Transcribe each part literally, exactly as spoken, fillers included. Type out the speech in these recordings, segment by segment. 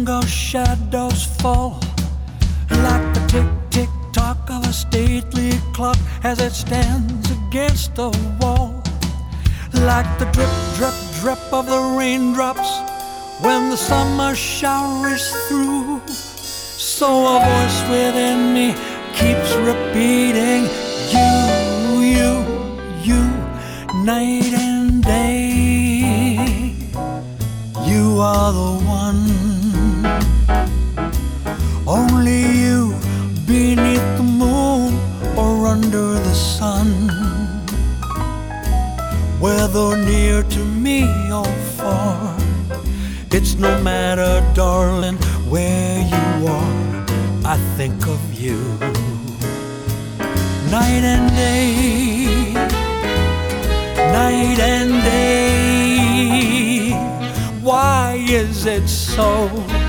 jungle shadows fall like the tick-tick-tock of a stately clock as it stands against the wall, like the drip-drip-drip of the raindrops when the summer shower is through. So a voice within me keeps repeating, you, you, you, night and day. You are the one, only you, beneath the moon or under the sun. Whether near to me or far, it's no matter, darling, where you are, I think of you. Night and day, night and day. Why is it so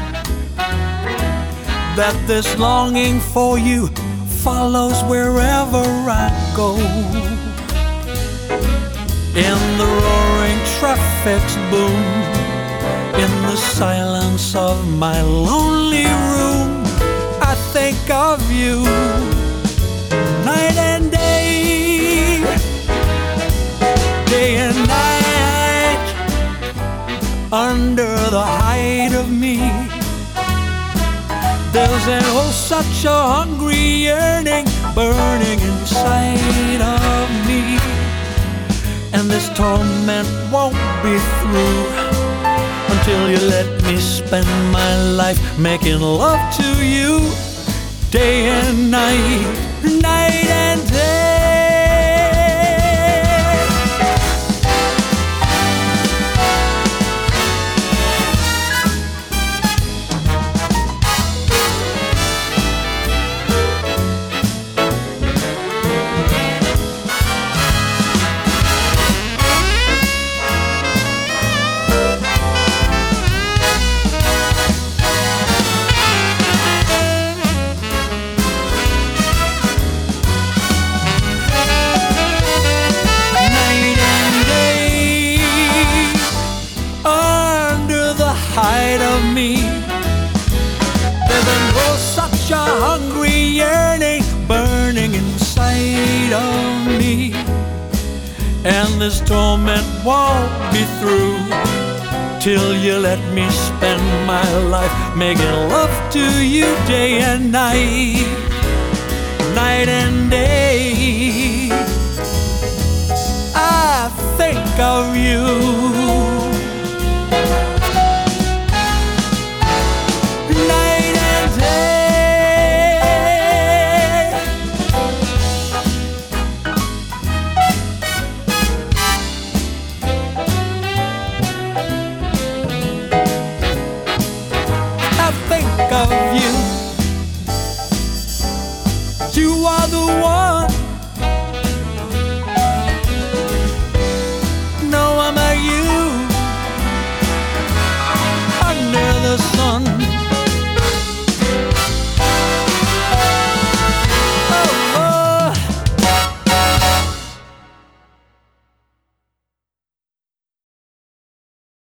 that this longing for you follows wherever I go? In the roaring traffic's boom, in the silence of my lonely room, I think of you. Night and day, day and night, under the height of me, there's an oh such a hungry yearning burning inside of me. And this torment won't be through until you let me spend my life making love to you, day and night, night and day. Height of me, there's an oh such a hungry yearning burning inside of me. And this torment won't be through till you let me spend my life making love to you, day and night, night and day. I think of you. Think of